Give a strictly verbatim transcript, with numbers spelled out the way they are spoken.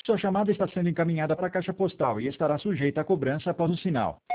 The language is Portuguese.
Sua chamada está sendo encaminhada para a caixa postal e estará sujeita a cobrança após o sinal.